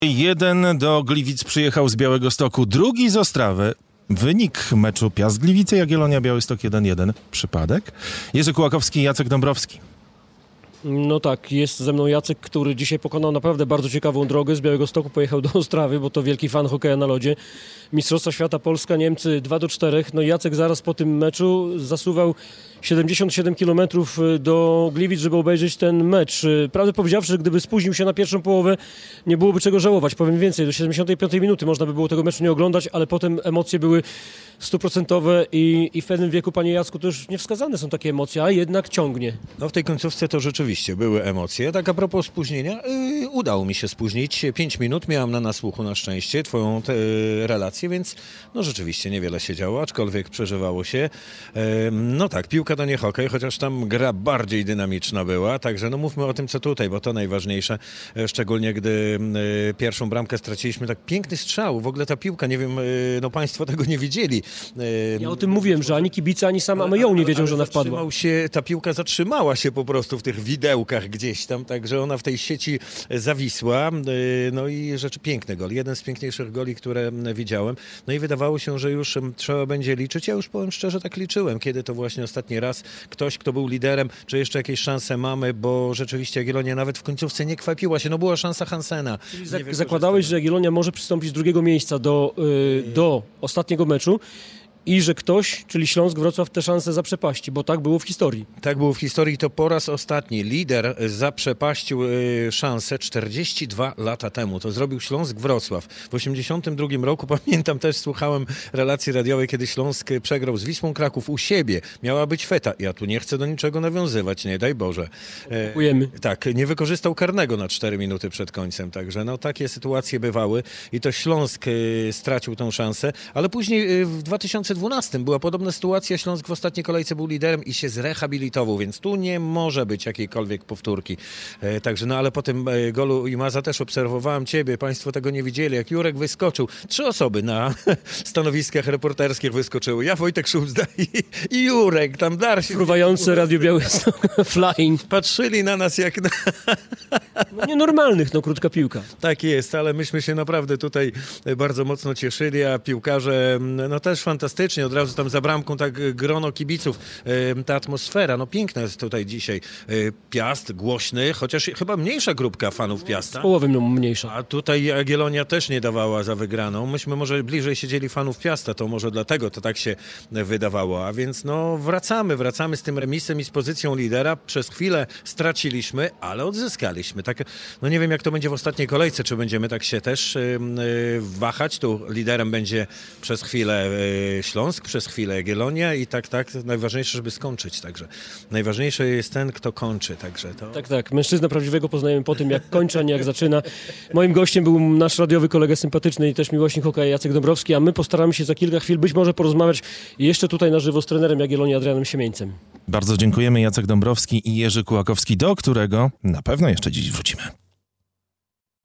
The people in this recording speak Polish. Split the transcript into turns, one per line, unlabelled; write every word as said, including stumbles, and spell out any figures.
Jeden do Gliwic przyjechał z Białegostoku, drugi z Ostrawy. Wynik meczu Piast-Gliwice, Jagiellonia Białystok jeden jeden. Przypadek? Jerzy Kułakowski i Jacek Dąbrowski.
No tak, jest ze mną Jacek, który dzisiaj pokonał naprawdę bardzo ciekawą drogę. Z Białegostoku pojechał do Ostrawy, bo to wielki fan hokeja na lodzie. Mistrzostwa Świata Polska, Niemcy dwa do czterech. No i Jacek zaraz po tym meczu zasuwał siedemdziesiąt siedem kilometrów do Gliwic, żeby obejrzeć ten mecz. Prawdę powiedziawszy, że gdyby spóźnił się na pierwszą połowę, nie byłoby czego żałować. Powiem więcej, do siedemdziesiątej piątej minuty można by było tego meczu nie oglądać, ale potem emocje były stuprocentowe i, i w pewnym wieku, panie Jacku, to już niewskazane są takie emocje, a jednak ciągnie.
No w tej końcówce to rzeczywiście były emocje. Tak a propos spóźnienia, yy, udało mi się spóźnić. Pięć minut miałam na nasłuchu na szczęście twoją te, yy, relację, więc no rzeczywiście niewiele się działo, aczkolwiek przeżywało się. Yy, no tak, piłka to nie hokej, chociaż tam gra bardziej dynamiczna była, także no mówmy o tym, co tutaj, bo to najważniejsze, yy, szczególnie gdy yy, pierwszą bramkę straciliśmy. Tak piękny strzał, w ogóle ta piłka, nie wiem, yy, no państwo tego nie widzieli. Yy,
ja o tym mówiłem, że ani kibice, ani sam Ameją nie wiedział, że ona wpadła.
Się, ta piłka zatrzymała się po prostu w tych widełkach gdzieś tam, także ona w tej sieci zawisła. No i rzeczy piękny gol. Jeden z piękniejszych goli, które widziałem. No i wydawało się, że już trzeba będzie liczyć. Ja już powiem szczerze, tak liczyłem, kiedy to właśnie ostatni raz ktoś, kto był liderem, czy jeszcze jakieś szanse mamy, bo rzeczywiście Jagiellonia nawet w końcówce nie kwapiła się. No była szansa Hansena.
Zak- zakładałeś, że Jagiellonia może przystąpić z drugiego miejsca do, yy, do ostatniego meczu i że ktoś, czyli Śląsk Wrocław, te szanse zaprzepaści, bo tak było w historii.
Tak było w historii, to po raz ostatni lider zaprzepaścił y, szansę czterdzieści dwa lata temu. To zrobił Śląsk Wrocław. W osiemdziesiątym drugim roku, pamiętam, też słuchałem relacji radiowej, kiedy Śląsk przegrał z Wisłą Kraków u siebie. Miała być feta. Ja tu nie chcę do niczego nawiązywać, nie daj Boże.
Dziękujemy.
E, tak, nie wykorzystał karnego na cztery minuty przed końcem, także no takie sytuacje bywały i to Śląsk y, stracił tą szansę, ale później y, w dwa tysiące dwunastym była podobna sytuacja. Śląsk w ostatniej kolejce był liderem i się zrehabilitował, więc tu nie może być jakiejkolwiek powtórki. E, także, no ale po tym e, golu Imaza też obserwowałem ciebie, państwo tego nie widzieli, jak Jurek wyskoczył. Trzy osoby na stanowiskach reporterskich wyskoczyły. Ja, Wojtek Szumzda i, i Jurek, tam dalszy.
Fruwające Radio Białystok, flying.
Patrzyli na nas jak na...
No nienormalnych, no krótka piłka.
Tak jest, ale myśmy się naprawdę tutaj bardzo mocno cieszyli, a piłkarze no też fantastycznie, od razu tam za bramką tak grono kibiców, ta atmosfera, no piękna jest tutaj dzisiaj. Piast głośny, chociaż chyba mniejsza grupka fanów Piasta.
Z połowy mniejsza.
A tutaj Jagiellonia też nie dawała za wygraną. Myśmy może bliżej siedzieli fanów Piasta, to może dlatego to tak się wydawało. A więc no wracamy, wracamy z tym remisem i z pozycją lidera. Przez chwilę straciliśmy, ale odzyskaliśmy. Tak, no nie wiem jak to będzie w ostatniej kolejce, czy będziemy tak się też yy, wahać. Tu liderem będzie przez chwilę yy, Śląsk, przez chwilę Jagiellonia i tak, tak, najważniejsze, żeby skończyć, także najważniejszy jest ten, kto kończy, także to...
Tak, tak, mężczyznę prawdziwego poznajemy po tym, jak kończy, a nie jak zaczyna. Moim gościem był nasz radiowy kolega sympatyczny i też miłośnik hokeja Jacek Dąbrowski, a my postaramy się za kilka chwil być może porozmawiać jeszcze tutaj na żywo z trenerem Jagiellonii Adrianem Siemieńcem.
Bardzo dziękujemy, Jacek Dąbrowski i Jerzy Kułakowski, do którego na pewno jeszcze dziś wrócimy.